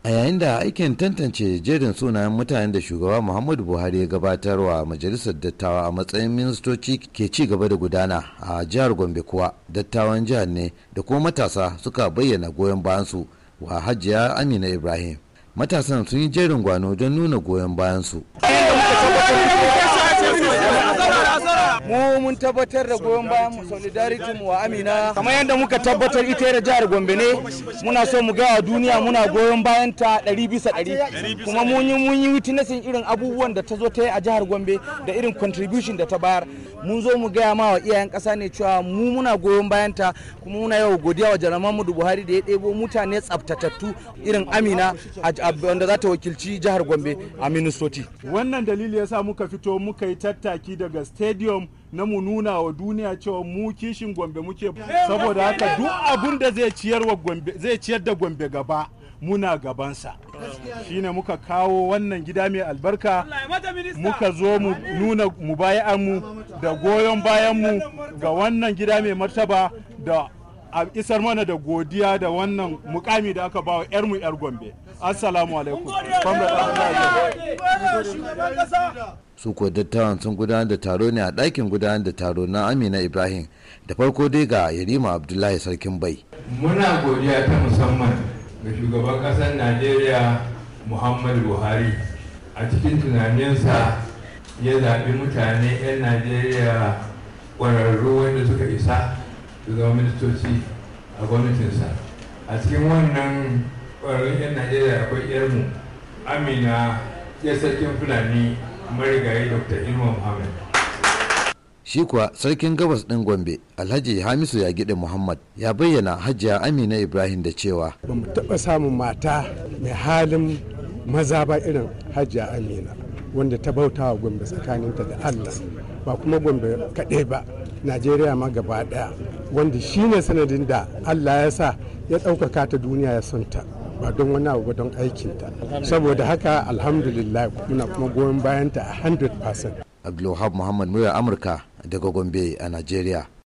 a yayin da aikin tantance jerin sunayen mutanen da shugaba Muhammadu Buhari ya gabatarwa majalisar dattawa a matsayin ministoci ke ci gaba da gudana a jihar Gombe kuwa dattawan jihar ne da kuma matasa suka bayyana goyon bayansu wa Hajiya Amina Ibrahim. Matasan sun yi jerin gwano don nuna goyon bayansu. Mu mun tabbatar da goyon bayan mu solidarity mu wa Amina kamar yadda muka tabbatar ita da jihar Gombe ne. Muna so mu ga duniya muna goyon bayan ta 100% kuma mun yi witnessing irin abubuwan da ta zo ta yi a jihar Gombe da irin contribution da ta bayar. Mun zo mu gaya ma wa iyayen ƙasa ne cewa mu muna goyon bayan ta kuma muna yau godiya wa Janar Muhammadu Buhari da ya ɗebo mutane tsaftatattu irin Amina wanda za ta wakilci jihar Gombe a ministoci. Wannan dalili yasa muka fito muka yi tattaki daga stadium na mu nuna wa duniya cewa mu kishin Gombe muke, saboda haka duk abin da zai ciyar da Gombe gaba muna gabansa. Shine muka kawo wannan gida mai albarka, muka zo mu nuna mubayi'anmu da goyon bayanmu ga wannan gida mai martaba da a isar mana da godiya da wannan mukami da aka bawa 'yarmu 'yar Gombe. Assalamu alaikum. Su kuwa dattawan sun gudanar da taro ne a ɗakin gudanar da taro na Amina Ibrahim. Da farko dai ga Yarima Abdullahi Sarkin Bai. Muna godiya ta musamman ga shugaban ƙasar Najeriya Muhammadu Buhari. A cikin tunaninsa ya zaɓi mutane 'yan Najeriya ƙwararru wanda suka isa su zama ministoci a gwamnatinsa. A cikin wannan ƙwararrun 'yan Najeriya akwai 'yarmu Amina ya sarkin Fulani marigayi Dr. Ilma Muhammad. Shi kuwa sarkin gabas ɗin Gombe Alhaji Hamisu Yagide Muhammad ya bayyana Hajiya Amina Ibrahim da cewa ba mu taɓa samun mata mai halin maza ba irin Hajiya Amina wanda ta bauta wa Gombe tsakaninta da Allah, ba kuma Gombe kaɗai ba, Najeriya ma gaba ɗaya, wanda shi ne sanadin da Allah ya sa ya ɗaukaka ta duniya ya sonta, ba don wani abu ba don aikinta. Saboda haka alhamdulillah muna kuma goyon bayanta a 100%. Abdulwahab Muhammad Murya Amurka daga Gombe a Najeriya.